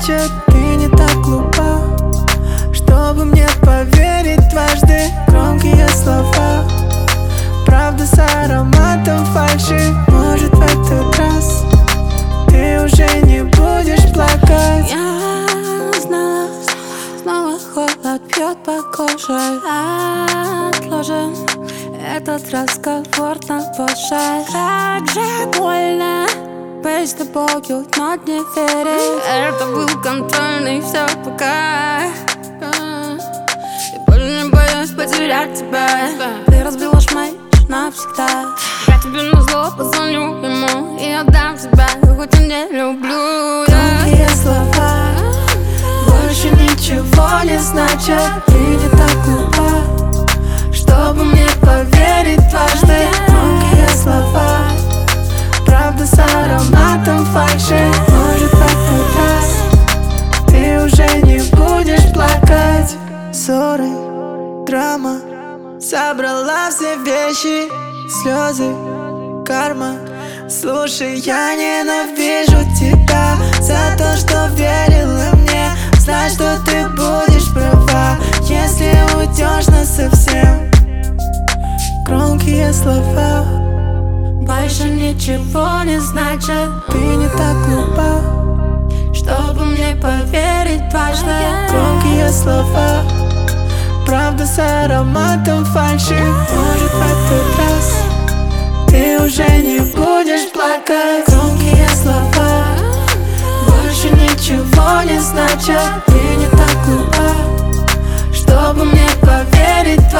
значит, ты не так глупа, чтобы мне поверить дважды. Громкие слова, правда с ароматом фальши. Может, в этот раз ты уже не будешь плакать. Я знала, снова холод бьет по коже. Отложим этот разговор на позже. Как же больно быть с тобою, но не верить. Это был контрольный, все пока. И больше не боюсь потерять тебя. Ты разбила шмайш навсегда. Я тебе назло позвоню ему и отдам тебя, хоть и не люблю. Громкие слова больше ничего не значат. Ты не так глупа, чтобы мне поверить дважды. Громкие слова, правда с ароматом фальши. Может, в этот раз ты уже не будешь плакать. Ссоры, драма, собрала все вещи, слезы, карма. Слушай, я ненавижу тебя за то, что верила мне. Знай, что ты будешь права, если уйдешь насовсем. Громкие слова больше ничего не значат. Ты не так глупа, чтобы мне поверить дважды. Громкие слова, правда с ароматом фальши. Может, в этот раз ты уже не будешь плакать. Громкие слова больше ничего не значат. Ты не так глупа, чтобы мне поверить.